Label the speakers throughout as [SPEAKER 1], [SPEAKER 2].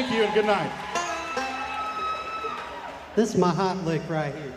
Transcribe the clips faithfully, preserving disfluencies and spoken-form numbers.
[SPEAKER 1] Thank you and good night.
[SPEAKER 2] This is my hot lick right here.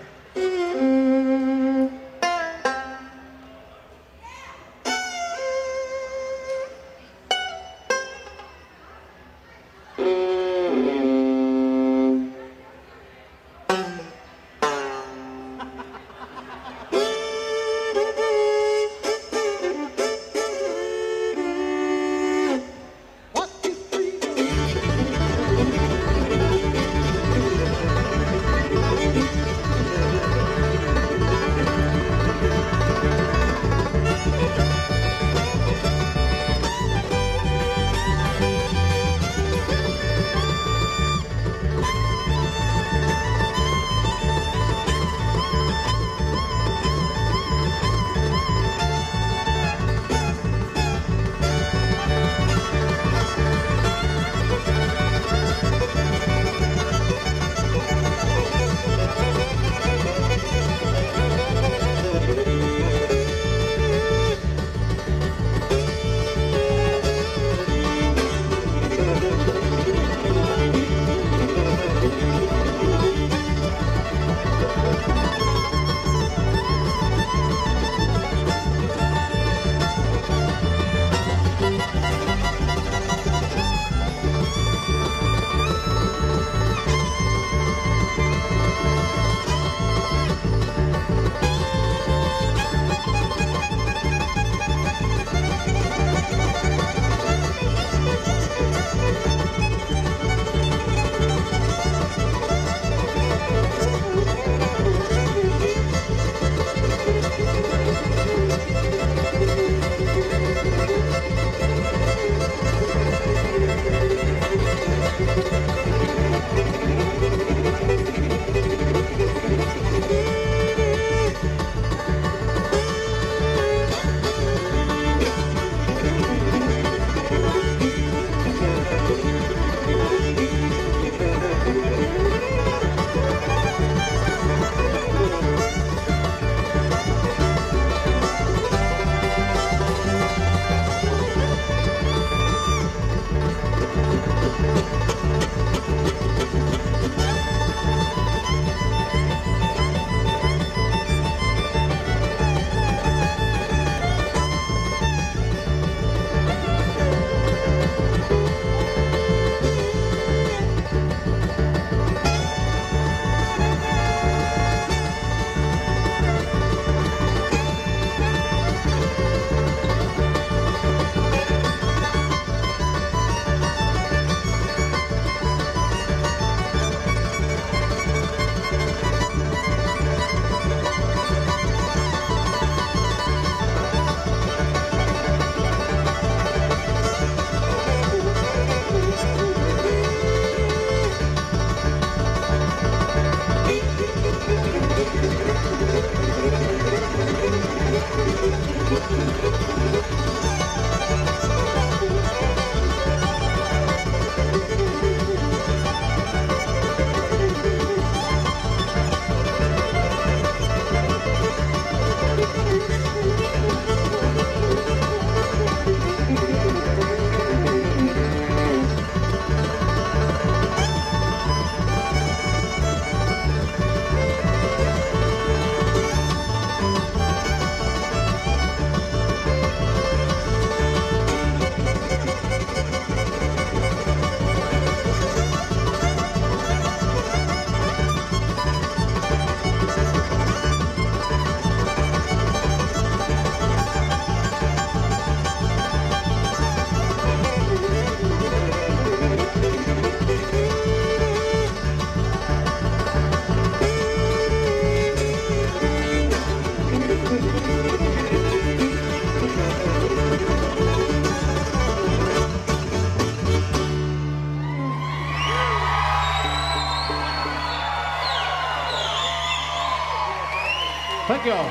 [SPEAKER 1] Thank you all.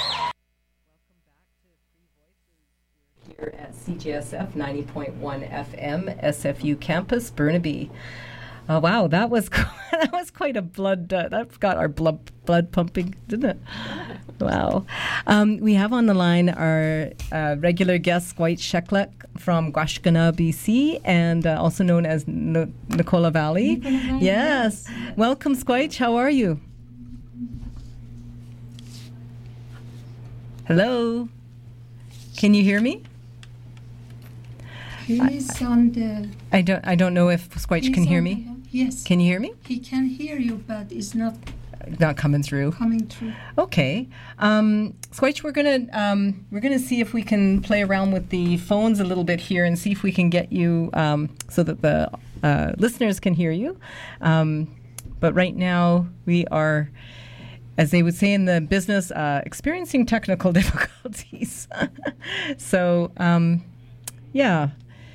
[SPEAKER 3] Welcome back to Free Voices here at C J S F ninety point one F M, S F U Campus, Burnaby. Oh wow, that was that was quite a blood. Uh, that got our blood blood pumping, didn't it? Wow. Um, we have on the line our uh, regular guest, Squite Sheklek from Guashkana, B C, and uh, also known as N- Nicola Valley.
[SPEAKER 4] Nicola Valley,
[SPEAKER 3] yes.
[SPEAKER 4] yes.
[SPEAKER 3] Welcome, Squite. How are you? Hello. Can you hear me?
[SPEAKER 4] He is on the.
[SPEAKER 3] I don't. I don't know if Squite
[SPEAKER 4] he's
[SPEAKER 3] can hear
[SPEAKER 4] on
[SPEAKER 3] me.
[SPEAKER 4] the- yes.
[SPEAKER 3] Can you hear me?
[SPEAKER 4] He can hear you, but it's not
[SPEAKER 3] Not coming through.
[SPEAKER 4] coming through.
[SPEAKER 3] Okay, um, Squite, we're gonna um, we're gonna see if we can play around with the phones a little bit here and see if we can get you um, so that the uh, listeners can hear you. Um, but right now we are, as they would say in the business, uh, experiencing technical difficulties. so um, yeah.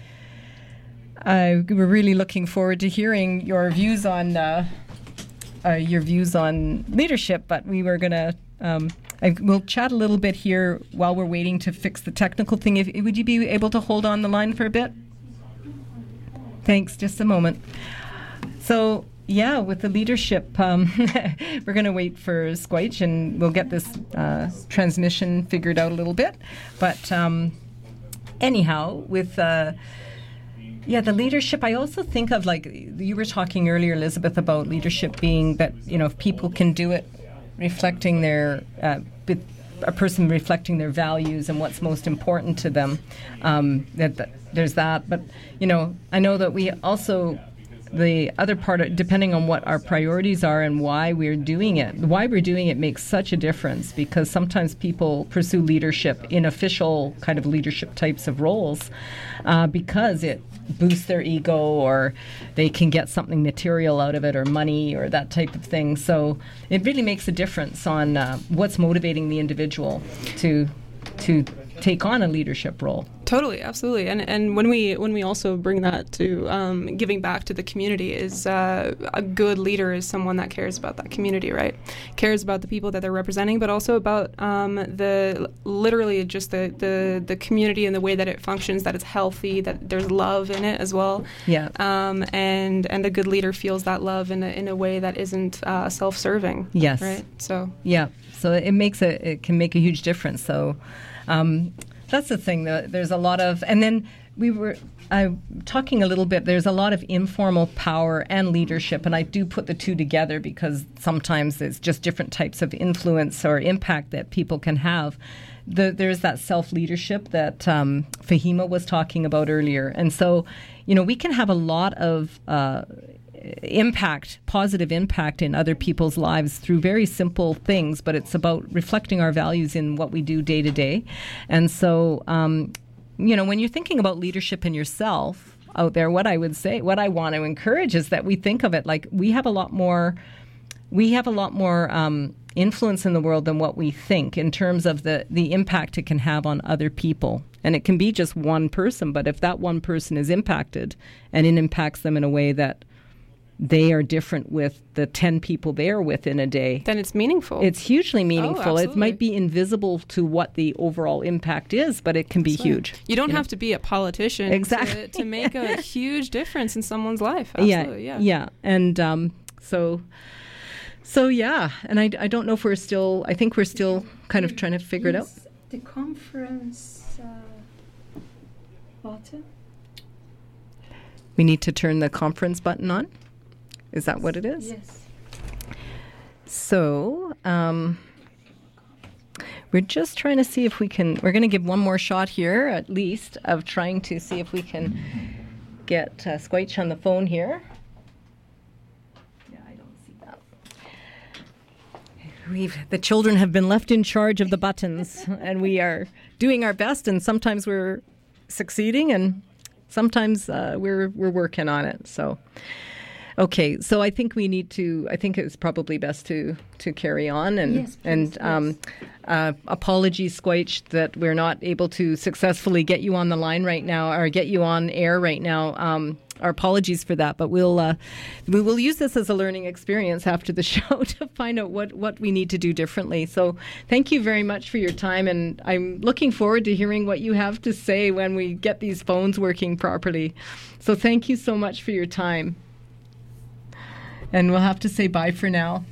[SPEAKER 3] Uh, we're really looking forward to hearing your views on uh, uh, your views on leadership. But we were gonna um, I, we'll chat a little bit here while we're waiting to fix the technical thing. If, would you be able to hold on the line for a bit? Thanks. Just a moment. So yeah, with the leadership, um, we're going to wait for Squite, and we'll get this uh, transmission figured out a little bit. But um, anyhow, with uh, yeah, the leadership, I also think of, like, you were talking earlier, Elizabeth, about leadership being that, you know, if people can do it, reflecting their, uh, a person reflecting their values and what's most important to them, um, that, that there's that. But, you know, I know that we also, the other part, of, depending on what our priorities are and why we're doing it, why we're doing it makes such a difference, because sometimes people pursue leadership in official kind of leadership types of roles uh, because it boost their ego, or they can get something material out of it, or money, or that type of thing. So it really makes a difference on uh, what's motivating the individual to to take on a leadership role.
[SPEAKER 5] Totally, absolutely, and and when we when we also bring that to um, giving back to the community, is uh, a good leader is someone that cares about that community, right? Cares about the people that they're representing, but also about um, the literally just the, the the community and the way that it functions, that it's healthy, that there's love in it as well.
[SPEAKER 3] Yeah.
[SPEAKER 5] Um, and and a good leader feels that love in a in a way that isn't uh, self-serving.
[SPEAKER 3] Yes.
[SPEAKER 5] Right. So.
[SPEAKER 3] Yeah. So it makes a it can make a huge difference. So. Um, That's the thing. The, there's a lot of, and then we were uh, talking a little bit. There's a lot of informal power and leadership, and I do put the two together because sometimes it's just different types of influence or impact that people can have. The, there's that self-leadership that um, Fahima was talking about earlier, and so, you know, we can have a lot of Uh, impact, positive impact in other people's lives through very simple things, but it's about reflecting our values in what we do day to day. And so, um, you know, when you're thinking about leadership in yourself out there, what I would say, what I want to encourage is that we think of it like we have a lot more, we have a lot more um, influence in the world than what we think in terms of the, the impact it can have on other people. And it can be just one person, but if that one person is impacted and it impacts them in a way that they are different with the ten people they are with in a day,
[SPEAKER 5] then it's meaningful.
[SPEAKER 3] It's hugely meaningful.
[SPEAKER 5] Oh,
[SPEAKER 3] it might be invisible to what the overall impact is, but it can be
[SPEAKER 5] Absolutely.
[SPEAKER 3] huge.
[SPEAKER 5] You don't
[SPEAKER 3] you
[SPEAKER 5] have
[SPEAKER 3] know?
[SPEAKER 5] to be a politician
[SPEAKER 3] exactly.
[SPEAKER 5] to, to make a huge difference in someone's life. Absolutely,
[SPEAKER 3] yeah,
[SPEAKER 5] yeah.
[SPEAKER 3] yeah. And um, so, so yeah. And I, I don't know if we're still, I think we're still kind of trying to figure it out.
[SPEAKER 4] Is the conference uh, button?
[SPEAKER 3] We need to turn the conference button on. Is that what it is?
[SPEAKER 4] Yes.
[SPEAKER 3] So, um, we're just trying to see if we can, we're going to give one more shot here, at least, of trying to see if we can get uh, Squite on the phone here. Yeah, I don't see that. We've, the children have been left in charge of the buttons, and we are doing our best, and sometimes we're succeeding, and sometimes uh, we're we're working on it, so... Okay, so I think we need to, I think it's probably best to, to carry on. And,
[SPEAKER 4] yes, please,
[SPEAKER 3] and um,
[SPEAKER 4] yes.
[SPEAKER 3] uh, apologies, Squite, that we're not able to successfully get you on the line right now or get you on air right now. Um, our apologies for that, but we'll uh, we will use this as a learning experience after the show to find out what, what we need to do differently. So thank you very much for your time, and I'm looking forward to hearing what you have to say when we get these phones working properly. So thank you so much for your time. and we'll have to say bye for now.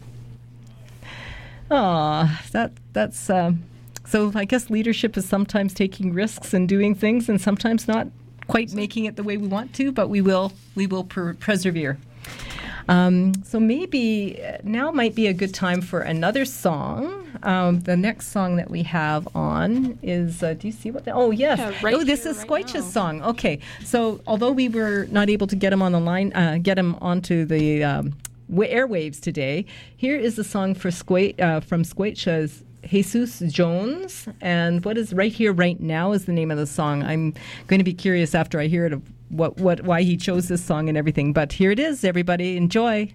[SPEAKER 3] Aw, that that's uh, so. I guess leadership is sometimes taking risks and doing things, and sometimes not quite making it the way we want to. But we will we will per- persevere. Um, so maybe now might be a good time for another song. Um, the next song that we have on is, uh, do you see what? The, oh, yes.
[SPEAKER 5] Yeah, right
[SPEAKER 3] oh, this
[SPEAKER 5] here,
[SPEAKER 3] is
[SPEAKER 5] right
[SPEAKER 3] Squaitch's
[SPEAKER 5] now.
[SPEAKER 3] song. Okay. So although we were not able to get him on the line, uh, get him onto the um, w- airwaves today, here is the song for Squait, uh, from Squaitch's Jesus Jones. And what is Right Here, Right Now is the name of the song. I'm going to be curious after I hear it of what, what, why he chose this song and everything. But here it is, everybody. Enjoy.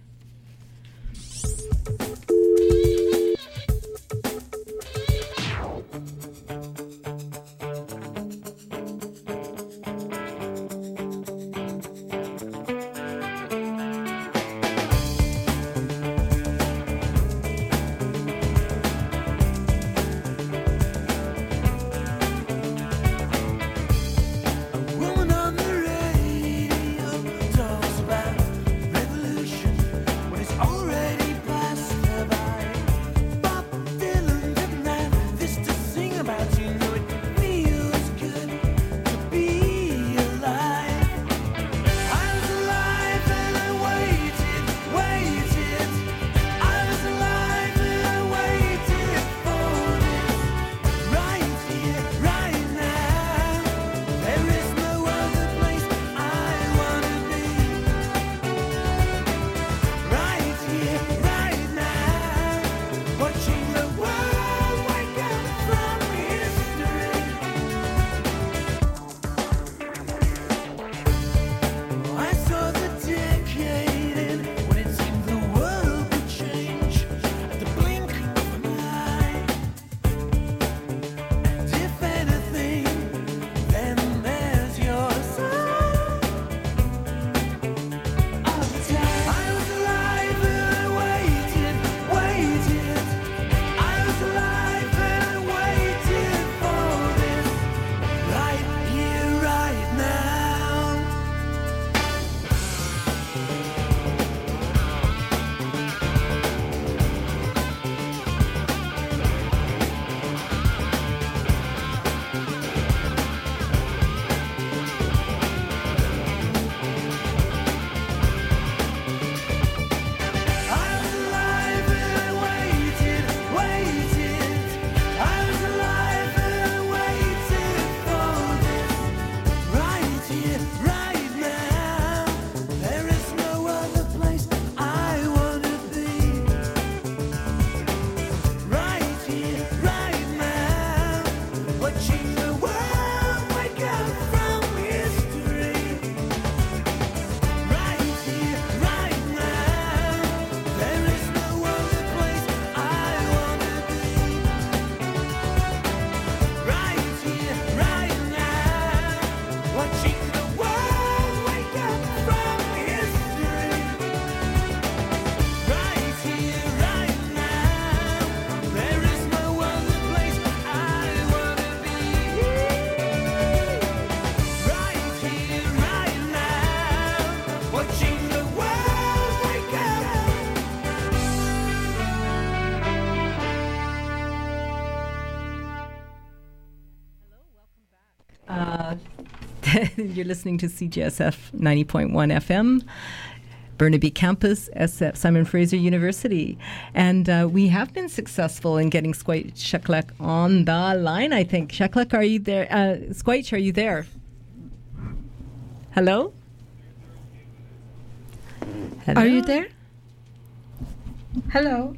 [SPEAKER 6] Woman on the radio talks about revolution.
[SPEAKER 3] You're listening to C J S F ninety point one F M, Burnaby Campus, S F, Simon Fraser University. And uh, we have been successful in getting Squait Sheklek on the line, I think. Sheklek, are you there? Uh, Squait, are you there? Hello? Hello?
[SPEAKER 4] Are you there? Hello.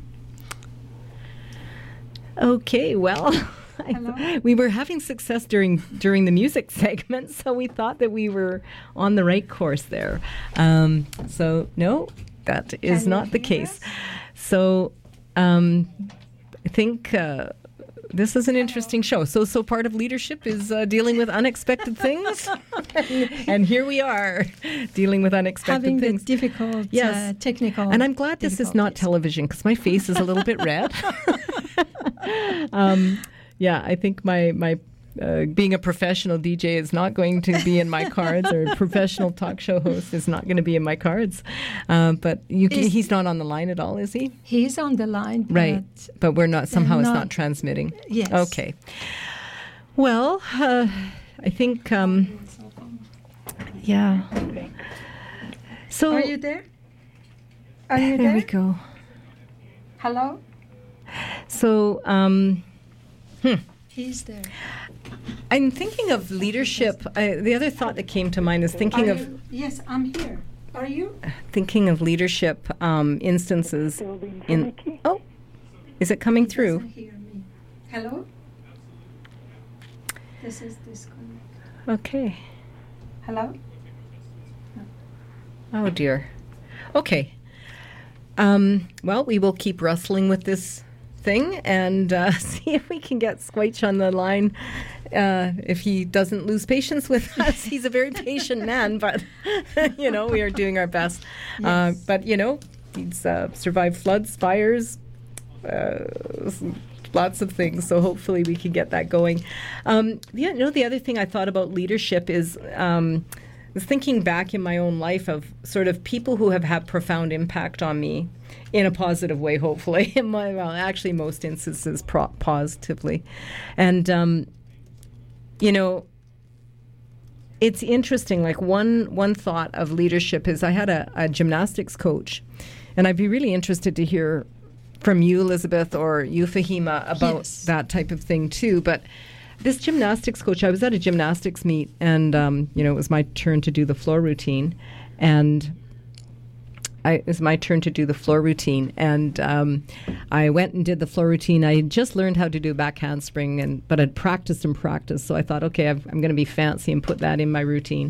[SPEAKER 3] Okay, well, I
[SPEAKER 4] Hello?
[SPEAKER 3] th- we were having success during during the music segment, so we thought that we were on the right course there. Um, so no, that is
[SPEAKER 4] Can you
[SPEAKER 3] not the
[SPEAKER 4] hear
[SPEAKER 3] case.
[SPEAKER 4] us?
[SPEAKER 3] So um, I think uh, this is an interesting show. So so part of leadership is uh, dealing with unexpected things, and, and here we are dealing with unexpected
[SPEAKER 4] Having
[SPEAKER 3] things.
[SPEAKER 4] the difficult
[SPEAKER 3] Yes.
[SPEAKER 4] uh, technical.
[SPEAKER 3] And I'm glad this is not
[SPEAKER 4] difficulties.
[SPEAKER 3] television because my face is a little bit red. um, yeah, I think my my uh, being a professional D J is not going to be in my cards, or a professional talk show host is not going to be in my cards. Uh, but you can,
[SPEAKER 4] Is-
[SPEAKER 3] he's not on the line at all, is he?
[SPEAKER 4] He's on the line.
[SPEAKER 3] Right.
[SPEAKER 4] But
[SPEAKER 3] But we're not, somehow it's
[SPEAKER 4] not-
[SPEAKER 3] not transmitting.
[SPEAKER 4] Yes.
[SPEAKER 3] Okay. Well, uh, I think, um, yeah. So
[SPEAKER 4] Are you there? Are you
[SPEAKER 3] there
[SPEAKER 4] there?
[SPEAKER 3] we go.
[SPEAKER 4] Hello?
[SPEAKER 3] So, um,
[SPEAKER 4] He's there.
[SPEAKER 3] I'm thinking of leadership. I, the other thought that came to mind is thinking
[SPEAKER 4] Are
[SPEAKER 3] of
[SPEAKER 4] you- Yes, I'm here. Are you?
[SPEAKER 3] thinking of leadership um, instances. In oh, is it coming through?
[SPEAKER 4] Doesn't hear me. Hello? This is disconnect.
[SPEAKER 3] Okay.
[SPEAKER 4] Hello?
[SPEAKER 3] Oh dear. Okay. Um, well, we will keep wrestling with this thing and uh, see if we can get Squitch on the line. Uh, if he doesn't lose patience with us, he's a very patient man, but you know, we are doing our best. Uh,
[SPEAKER 4] Yes.
[SPEAKER 3] but you know, he's uh, survived floods, fires, uh, s- lots of things. So hopefully we can get that going. Um, the, you know, the other thing I thought about leadership is. Um, was thinking back in my own life of sort of people who have had profound impact on me in a positive way, hopefully. In my, well, actually, most instances pro- positively. And, um, you know, it's interesting. Like one one thought of leadership is I had a, a gymnastics coach, and I'd be really interested to hear from you, Elizabeth, or you, Fahima, about
[SPEAKER 4] Yes.
[SPEAKER 3] that type of thing too. But this gymnastics coach, I was at a gymnastics meet, and um, you know, it was my turn to do the floor routine, and I, it was my turn to do the floor routine, and um, I went and did the floor routine. I had just learned how to do a back handspring, and but I'd practiced and practiced, so I thought, okay, I've, I'm going to be fancy and put that in my routine.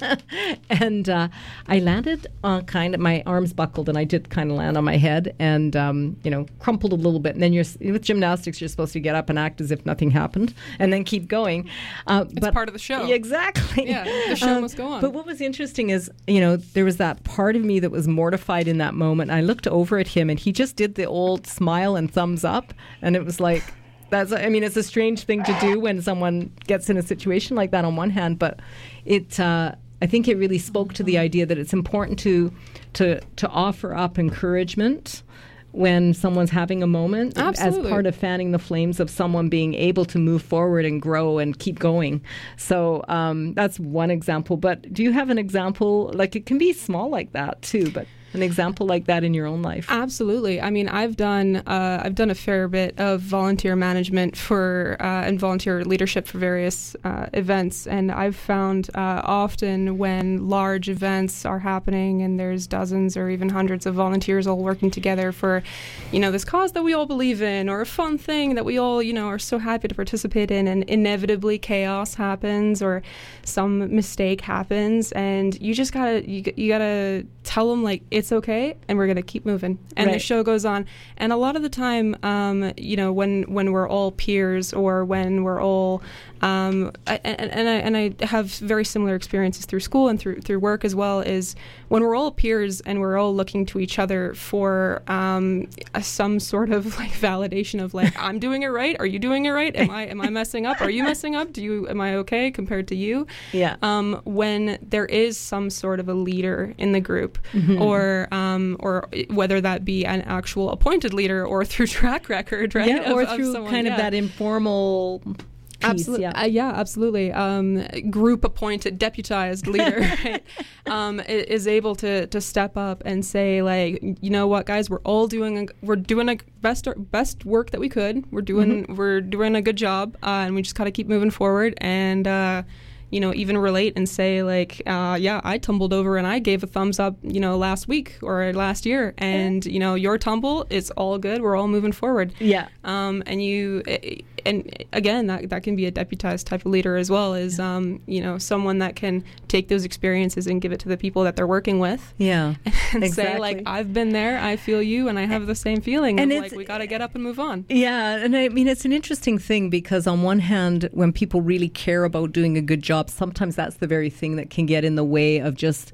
[SPEAKER 3] And uh, I landed on kind of, my arms buckled, and I did kind of land on my head, and um, you know, crumpled a little bit. And then you're s- with gymnastics, you're supposed to get up and act as if nothing happened, and then keep going. Uh,
[SPEAKER 5] It's part of the show.
[SPEAKER 3] Yeah, exactly.
[SPEAKER 5] Yeah, the show
[SPEAKER 3] Um,
[SPEAKER 5] must go on.
[SPEAKER 3] But what was interesting is, you know, there was that part of me that was mortified in that moment. I looked over at him, and he just did the old smile and thumbs up, and it was like, that's, I mean, it's a strange thing to do when someone gets in a situation like that on one hand, but it, uh, I think it really spoke to the idea that it's important to, to, to offer up encouragement when someone's having a moment
[SPEAKER 5] Absolutely.
[SPEAKER 3] as part of fanning the flames of someone being able to move forward and grow and keep going. So um, that's one example. But do you have an example? Like, it can be small like that too, but an example like that in your own life?
[SPEAKER 5] Absolutely. I mean, I've done uh, I've done a fair bit of volunteer management for uh, and volunteer leadership for various uh, events, and I've found uh, often when large events are happening and there's dozens or even hundreds of volunteers all working together for, you know, this cause that we all believe in, or a fun thing that we all, you know, are so happy to participate in, and inevitably chaos happens or some mistake happens, and you just gotta you, you gotta tell them, like, it's okay, and we're gonna keep moving, and the
[SPEAKER 3] Right.
[SPEAKER 5] show goes on. And a lot of the time, um, you know, when when we're all peers, or when we're all, um, I, and, and I and I have very similar experiences through school and through through work as well. Is when we're all peers and we're all looking to each other for um, a, some sort of like validation of like, I'm doing it right. Are you doing it right? Am I am I messing up? Are you messing up? Do you am I okay compared to you?
[SPEAKER 3] Yeah.
[SPEAKER 5] Um, when there is some sort of a leader in the group, or um, or whether that be an actual appointed leader or through track record, right?
[SPEAKER 3] Yeah, or
[SPEAKER 5] of- of
[SPEAKER 3] through
[SPEAKER 5] someone,
[SPEAKER 3] kind
[SPEAKER 5] yeah.
[SPEAKER 3] of that informal piece.
[SPEAKER 5] Absolutely,
[SPEAKER 3] Yeah.
[SPEAKER 5] uh, yeah, absolutely. Um, group appointed, deputized leader right? um, i- is able to to step up and say, like, you know what, guys, we're all doing a, we're doing a best best work that we could. We're doing
[SPEAKER 3] Mm-hmm.
[SPEAKER 5] we're doing a good job, uh, and we just gotta keep moving forward. And uh, you know, even relate and say, like, uh, yeah, I tumbled over and I gave a thumbs up, you know, last week or last year, and you know, your tumble, it's all good. We're all moving forward.
[SPEAKER 3] Yeah.
[SPEAKER 5] Um, and you, and again, that that can be a deputized type of leader as well, as um, you know, someone that can take those experiences and give it to the people that they're working with,
[SPEAKER 3] Yeah.
[SPEAKER 5] and
[SPEAKER 3] Exactly.
[SPEAKER 5] say, like, I've been there, I feel you, and I have the same feeling.
[SPEAKER 3] And
[SPEAKER 5] of,
[SPEAKER 3] it's-
[SPEAKER 5] like, we got to get up and move on.
[SPEAKER 3] Yeah, and I mean, it's an interesting thing because on one hand, when people really care about doing a good job, sometimes that's the very thing that can get in the way of just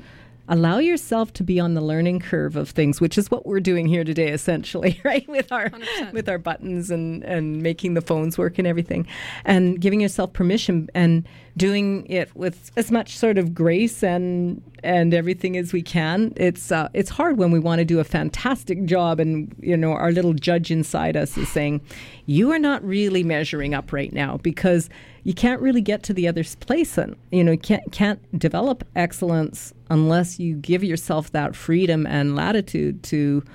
[SPEAKER 3] allow yourself to be on the learning curve of things, which is what we're doing here today, essentially, right? With our
[SPEAKER 5] one hundred percent.
[SPEAKER 3] with our buttons and, and making the phones work and everything, and giving yourself permission and doing it with as much sort of grace and and everything as we can. It's uh, it's hard when we want to do a fantastic job, and you know our little judge inside us is saying, "You are not really measuring up right now," because you can't really get to the other place, and you know you can't can't develop excellence unless you give yourself that freedom and latitude to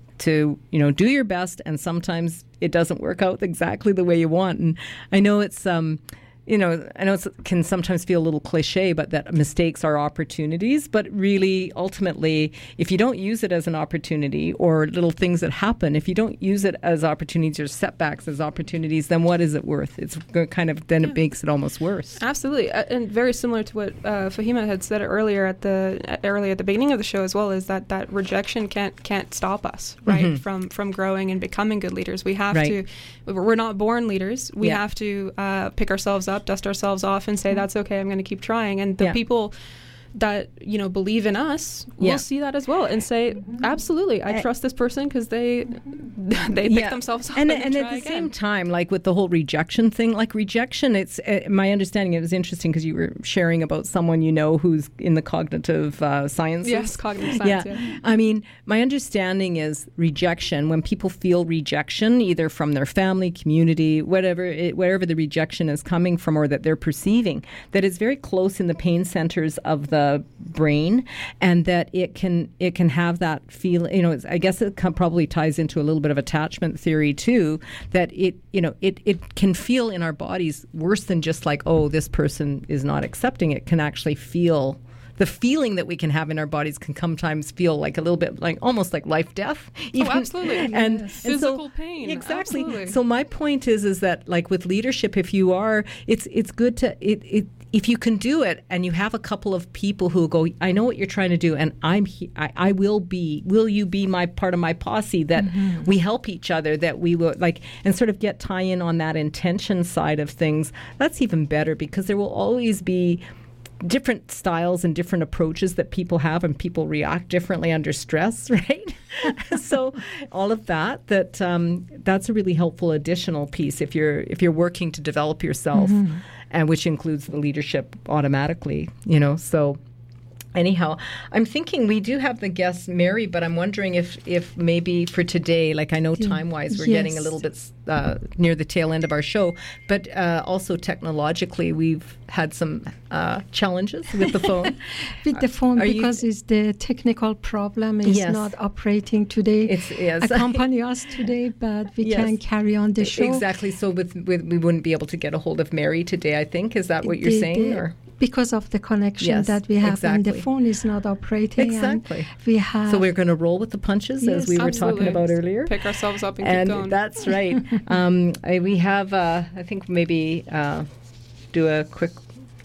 [SPEAKER 3] to you know do your best. And sometimes it doesn't work out exactly the way you want. And I know it's um you know I know it can sometimes feel a little cliche, but that mistakes are opportunities. But really, ultimately, if you don't use it as an opportunity, or little things that happen, if you don't use it as opportunities or setbacks as opportunities, then what is it worth? It's go- kind of then
[SPEAKER 5] Yeah.
[SPEAKER 3] it makes it almost worse.
[SPEAKER 5] Absolutely, uh, and very similar to what uh, Fahima had said earlier at the uh, early at the beginning of the show as well, is that that rejection can't can't stop us, right,
[SPEAKER 3] Mhm.
[SPEAKER 5] from from growing and becoming good leaders. We have
[SPEAKER 3] Right.
[SPEAKER 5] to. We're not born leaders. We
[SPEAKER 3] Yeah.
[SPEAKER 5] have to uh, pick ourselves up, dust ourselves off, and say that's okay. I'm going to keep trying. And the
[SPEAKER 3] Yeah.
[SPEAKER 5] people that you know believe in us
[SPEAKER 3] Yeah.
[SPEAKER 5] will see that as well and say, absolutely, I
[SPEAKER 3] Uh,
[SPEAKER 5] trust this person because they they pick themselves up
[SPEAKER 3] and,
[SPEAKER 5] and,
[SPEAKER 3] and
[SPEAKER 5] they
[SPEAKER 3] at
[SPEAKER 5] try
[SPEAKER 3] the
[SPEAKER 5] again.
[SPEAKER 3] same time, like with the whole rejection thing, like rejection, it's uh, my understanding. It was interesting because you were sharing about someone you know who's in the cognitive uh, sciences.
[SPEAKER 5] Yes, cognitive science.
[SPEAKER 3] Yeah.
[SPEAKER 5] Yeah.
[SPEAKER 3] I mean, my understanding is rejection, when people feel rejection, either from their family, community, whatever, it, wherever the rejection is coming from or that they're perceiving, that it's very close in the pain centers of the brain, and that it can it can have that feel, you know, it's, I guess it co- probably ties into a little bit of attachment theory too, that it, you know, it, it can feel in our bodies worse than just like, oh, this person is not accepting it. Can actually feel the feeling that we can have in our bodies can sometimes feel like a little bit like almost like life death.
[SPEAKER 5] Oh, absolutely.
[SPEAKER 3] And, and
[SPEAKER 5] Physical
[SPEAKER 3] so,
[SPEAKER 5] pain.
[SPEAKER 3] Exactly.
[SPEAKER 5] Absolutely.
[SPEAKER 3] So my point is is that like with leadership, if you are, it's it's good to it, it if you can do it and you have a couple of people who go, I know what you're trying to do, and I'm he- I, I will be, will you be my part of my posse, that
[SPEAKER 5] Mm-hmm.
[SPEAKER 3] we help each other, that we will like, and sort of get tie in on that intention side of things. That's even better, because there will always be different styles and different approaches that people have, and people react differently under stress, right? So all of that, that um, that's a really helpful additional piece if you're if you're working to develop yourself,
[SPEAKER 5] Mm-hmm.
[SPEAKER 3] and which includes the leadership automatically, you know. So anyhow, I'm thinking we do have the guest Mary, but I'm wondering if if maybe for today, like I know
[SPEAKER 7] Yeah.
[SPEAKER 3] time wise we're
[SPEAKER 7] Yes.
[SPEAKER 3] getting a little bit uh, near the tail end of our show, but uh, also technologically we've had some uh, challenges with the phone.
[SPEAKER 7] With the phone,
[SPEAKER 3] Are you-
[SPEAKER 7] because it's the technical problem is
[SPEAKER 3] Yes.
[SPEAKER 7] not operating today.
[SPEAKER 3] It's yes.
[SPEAKER 7] Accompany us today, but we
[SPEAKER 3] Yes.
[SPEAKER 7] can carry on the show.
[SPEAKER 3] Exactly. So with, with we wouldn't be able to get a hold of Mary today, I think. Is that what you're
[SPEAKER 7] The-
[SPEAKER 3] saying?
[SPEAKER 7] the-
[SPEAKER 3] Or
[SPEAKER 7] because of the connection
[SPEAKER 3] Yes,
[SPEAKER 7] that we have, and
[SPEAKER 3] exactly.
[SPEAKER 7] the phone is not operating. and
[SPEAKER 3] Exactly.
[SPEAKER 7] we have.
[SPEAKER 3] so we're going to roll with the punches, as
[SPEAKER 7] Yes,
[SPEAKER 3] we were
[SPEAKER 5] Absolutely.
[SPEAKER 3] talking about earlier.
[SPEAKER 5] Pick ourselves up and,
[SPEAKER 3] And
[SPEAKER 5] keep going.
[SPEAKER 3] that's right. um, I, we have, uh, I think maybe uh, do a quick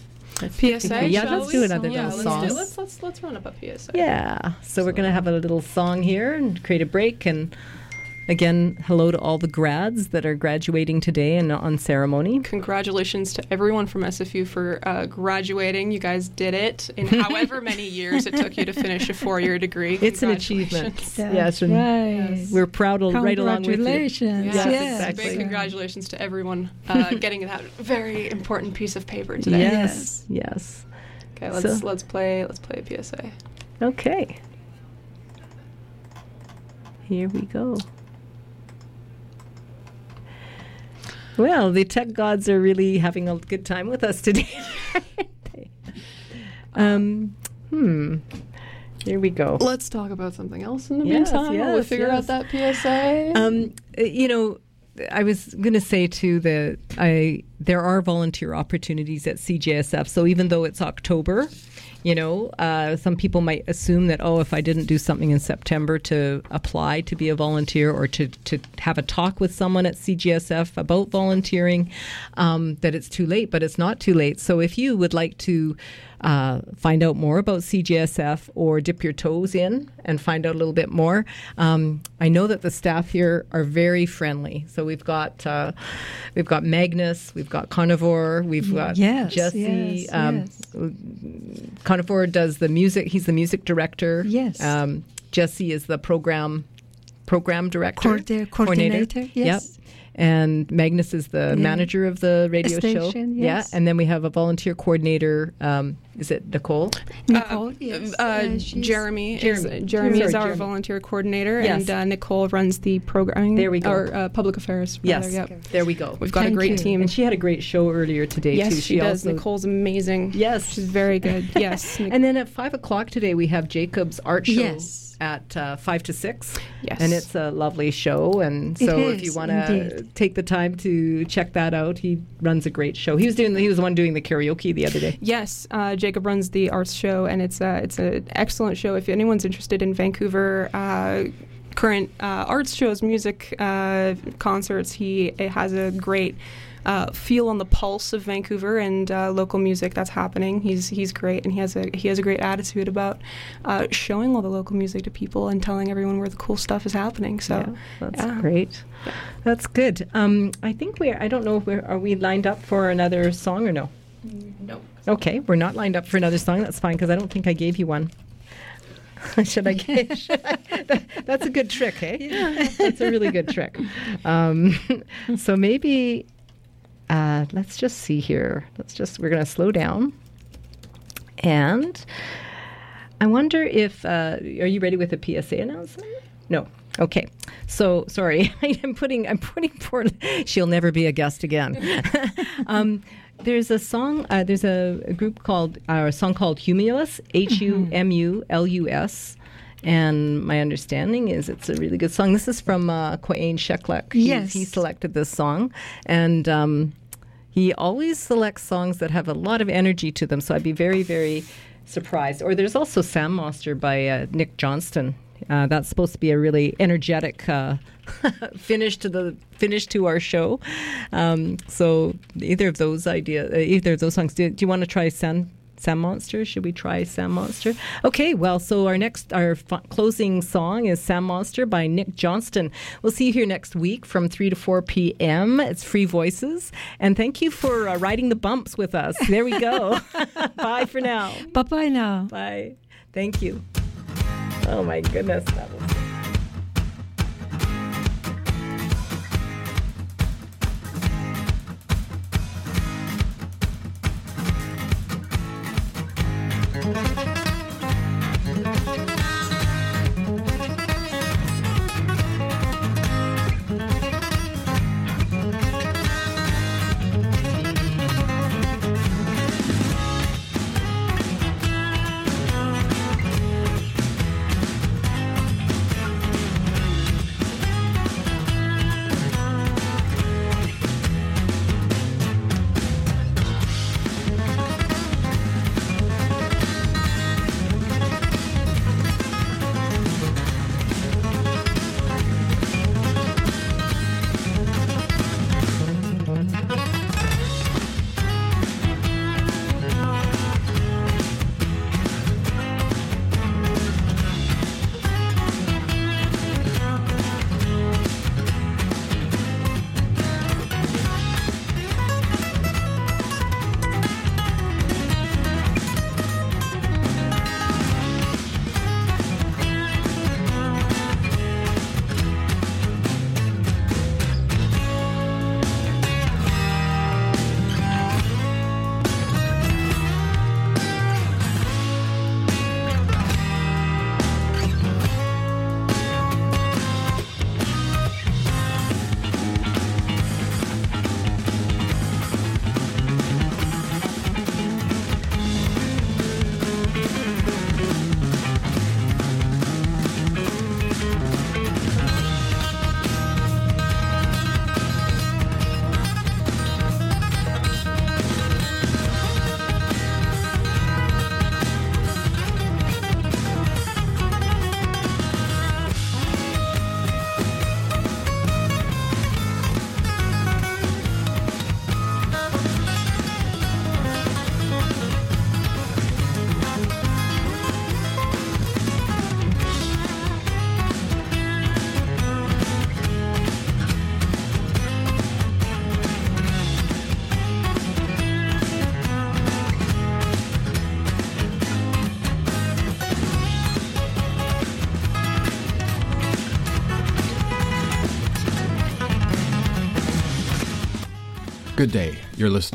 [SPEAKER 5] P S A.
[SPEAKER 3] Yeah,
[SPEAKER 5] shall
[SPEAKER 3] let's
[SPEAKER 5] we?
[SPEAKER 3] do another
[SPEAKER 5] yeah,
[SPEAKER 3] little
[SPEAKER 5] let's
[SPEAKER 3] song.
[SPEAKER 5] Do, let's let's let's run up a P S A.
[SPEAKER 3] Yeah. So we're going to have a little song here and create a break. And again, hello to all the grads that are graduating today and on ceremony.
[SPEAKER 5] Congratulations to everyone from S F U for uh, graduating. You guys did it in however many years it took you to finish a four-year degree.
[SPEAKER 3] It's an achievement.
[SPEAKER 5] Congratulations.
[SPEAKER 3] Yes,
[SPEAKER 7] That's
[SPEAKER 3] and
[SPEAKER 7] right.
[SPEAKER 5] Yes.
[SPEAKER 3] we're proud to right along with you.
[SPEAKER 7] Congratulations.
[SPEAKER 5] Yes,
[SPEAKER 3] Yes,
[SPEAKER 7] Yes.
[SPEAKER 3] exactly.
[SPEAKER 5] Big congratulations to everyone uh, getting that very important piece of paper today.
[SPEAKER 3] Yes, yes.
[SPEAKER 5] Okay, let's
[SPEAKER 3] So-
[SPEAKER 5] let's play let's play a P S A.
[SPEAKER 3] Okay. Here we go. Well, the tech gods are really having a good time with us today. um, hmm. Here we go.
[SPEAKER 5] Let's talk about something else in the
[SPEAKER 3] Yes,
[SPEAKER 5] meantime. while we
[SPEAKER 3] yes,
[SPEAKER 5] figure
[SPEAKER 3] yes.
[SPEAKER 5] out that P S A.
[SPEAKER 3] Um, uh, you know, I was going to say too that I there are volunteer opportunities at C J S F. So even though it's October, you know, uh, some people might assume that, oh, if I didn't do something in September to apply to be a volunteer or to, to have a talk with someone at C G S F about volunteering, um, that it's too late. But it's not too late. So if you would like to uh, find out more about C G S F or dip your toes in and find out a little bit more, um, I know that the staff here are very friendly. So we've got uh, we've got Magnus, we've we've got Carnivore, we've got
[SPEAKER 7] Yes,
[SPEAKER 3] Jesse.
[SPEAKER 7] yes,
[SPEAKER 3] um,
[SPEAKER 7] yes.
[SPEAKER 3] Carnivore does the music. He's the music director.
[SPEAKER 7] Yes.
[SPEAKER 3] Um, Jesse is the program program director.
[SPEAKER 7] Coordi- coordinator, yes.
[SPEAKER 3] Yep. And Magnus is the
[SPEAKER 7] Yeah.
[SPEAKER 3] manager of the radio show.
[SPEAKER 7] Station,
[SPEAKER 3] Yeah.
[SPEAKER 7] yes.
[SPEAKER 3] And then we have a volunteer coordinator. Um, is it Nicole?
[SPEAKER 7] Nicole, yes.
[SPEAKER 5] Uh,
[SPEAKER 7] uh, she's-
[SPEAKER 5] Jeremy,
[SPEAKER 3] Jeremy.
[SPEAKER 5] is Jeremy is
[SPEAKER 3] Sorry,
[SPEAKER 5] our
[SPEAKER 3] Jeremy.
[SPEAKER 5] volunteer coordinator,
[SPEAKER 3] Yes.
[SPEAKER 5] and uh, Nicole runs the programming.
[SPEAKER 3] There we go.
[SPEAKER 5] Or uh, public affairs.
[SPEAKER 3] Yes.
[SPEAKER 5] rather, yep.
[SPEAKER 3] There we go.
[SPEAKER 5] We've got
[SPEAKER 7] Thank
[SPEAKER 5] a great
[SPEAKER 7] you.
[SPEAKER 5] team.
[SPEAKER 3] And she had a great show earlier today
[SPEAKER 5] yes,
[SPEAKER 3] too.
[SPEAKER 5] she, does.
[SPEAKER 3] also-
[SPEAKER 5] Nicole's amazing.
[SPEAKER 3] Yes.
[SPEAKER 5] she's very good. Yes, Nic-
[SPEAKER 3] And then at five o'clock today, we have Jacob's art show
[SPEAKER 7] Yes.
[SPEAKER 3] at uh, five to six.
[SPEAKER 5] Yes.
[SPEAKER 3] And it's a lovely show. And
[SPEAKER 7] It
[SPEAKER 3] so if you
[SPEAKER 7] is,
[SPEAKER 3] want to
[SPEAKER 7] indeed.
[SPEAKER 3] take the time to check that out, he runs a great show. He was doing. He was the one doing the karaoke the other day.
[SPEAKER 5] Yes, uh, Jacob runs the arts show, and it's uh, it's an excellent show. If anyone's interested in Vancouver uh, current uh, arts shows, music, uh, concerts, he it has a great uh, feel on the pulse of Vancouver and uh, local music that's happening. He's he's great, and he has a he has a great attitude about uh, showing all the local music to people and telling everyone where the cool stuff is happening. So
[SPEAKER 3] Yeah, that's
[SPEAKER 5] yeah.
[SPEAKER 3] great. That's good. Um, I think we're. I don't know if we're. Are we lined up for another song or no?
[SPEAKER 5] No.
[SPEAKER 3] Okay, we're not lined up for another song. That's fine because I don't think I gave you one. should I give? Should I? That, that's a good trick, eh? That's a really good trick. Um, so maybe uh, let's just see here. Let's just. We're going to slow down, and I wonder if uh, are you ready with a P S A announcement? No. Okay. So sorry, I'm putting. I'm putting poor. She'll never be a guest again. um, There's a song, uh, there's a, a group called, uh, a song called Humulus, H U M U L U S. And my understanding is it's a really good song. This is from uh, Quain Sheklek. He,
[SPEAKER 7] Yes.
[SPEAKER 3] he selected this song. And um, he always selects songs that have a lot of energy to them. So I'd be very, very surprised. Or there's also Sam Monster by uh, Nick Johnston. Uh, that's supposed to be a really energetic uh, finish to the finish to our show. Um, so either of those idea, uh, either of those songs. Do, do you want to try Sam Sam Monster? Should we try Sam Monster? Okay. Well, so our next our f- closing song is Sam Monster by Nick Johnston. We'll see you here next week from three to four p.m. It's Free Voices, and thank you for uh, riding the bumps with us. There we go. Bye for now.
[SPEAKER 7] Bye-bye now.
[SPEAKER 3] Bye. Thank you. Oh my goodness, that was
[SPEAKER 8] Good day. You're listening